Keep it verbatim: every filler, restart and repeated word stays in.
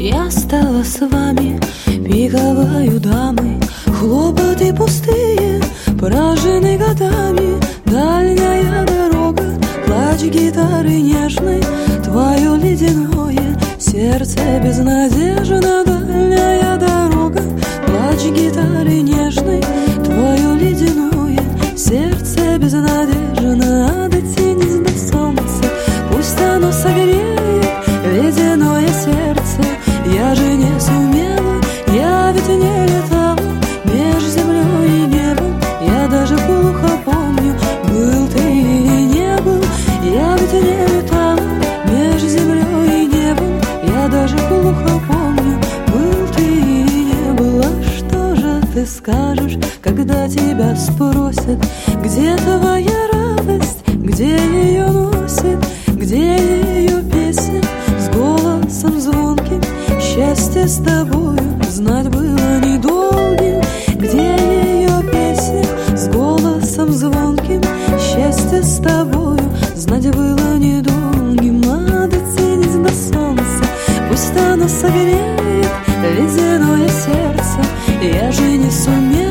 Я стала с вами пиковою дамой, хлопоты пустые, поражены годами. Дальняя дорога, плач гитары нежной, твое ледяное сердце безнадежно. Дальняя дорога, плач гитары нежной, твое ледяное сердце безнадежно. Дотянись до солнца, пусть оно согреет ледяное сердце. Я же не сумела, я ведь не летала меж землей и небом. Я даже плохо помню, был ты или не был. Я ведь не летала меж землей и небом. Я даже плохо помню, был ты или не был. А что же ты скажешь, когда тебя спросят, где твоя радость, где ее носит, где ее песня с голосом звонким? Счастье с тобою знать было недолгим. Где ее песня с голосом звонким? Счастье с тобою знать было недолгим. А дотянись до солнца, пусть оно согреет ледяное сердце. Я же не сумею